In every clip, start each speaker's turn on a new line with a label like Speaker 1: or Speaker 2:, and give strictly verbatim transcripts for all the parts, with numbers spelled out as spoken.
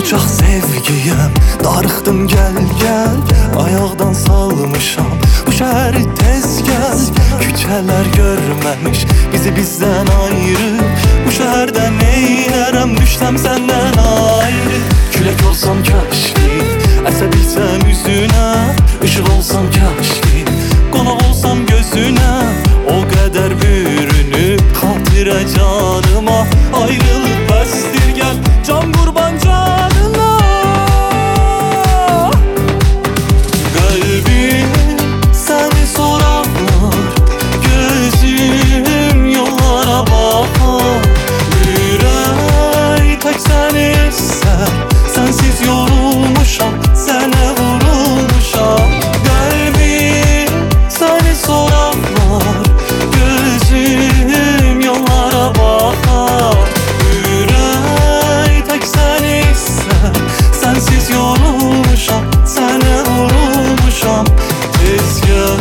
Speaker 1: Çox sevgiyəm, darıxdım gəl gəl. Ayaqdan salmışam bu şəhəri tez gəl. Küçələr görməmiş bizi bizdən ayrı. Bu şəhərdə neynərəm, düşsəm səndən ayrı. Külək olsam kəşki, əsə bilsəm üzünə. Işıq olsam kəşki, qonaq olsam gözünə. O qədər bürünüb xatirə canıma. Ayrılıq bəsdir gəl, can qurban canına. Qəlbim səni sorarlar, gözüm yollara baxar. Ürək tək səni istər, sənsiz yorulmuşam, sənə vurulmuşam. Qəlbim səni sorarlar, gözüm yollara baxar. Ürək tək səni istər, sənsiz yorulmuşam, sənə vurulmuşam. Tez gəl.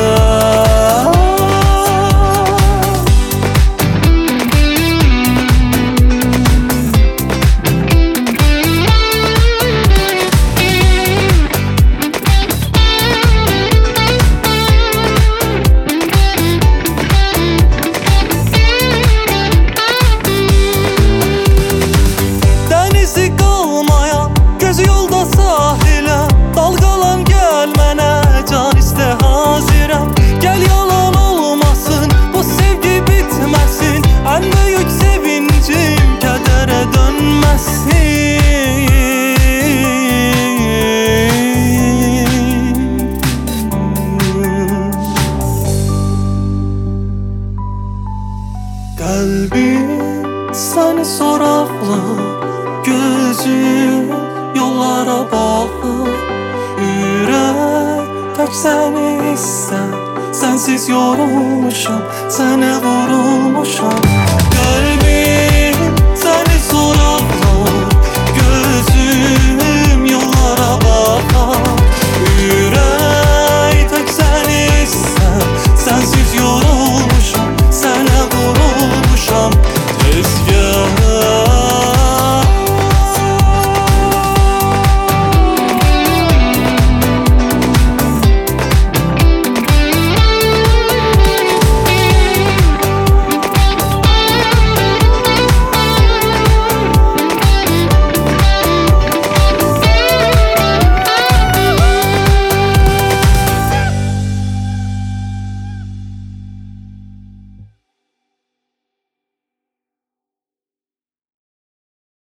Speaker 1: Dənizi qalmayan, gözü yolda sahilə. Dalqalan gəl mənə, can istə hazirəm. Gəl yalan olmasın, bu sevgi bitməsin. Ən böyük sevincim kədərə dönməsin. Qəlbim səni soraqlar, gözüm yollara baxır. Ürək tək səni istər, sənsiz yorulmuşam, sənə vurulmuşam. Qəlbim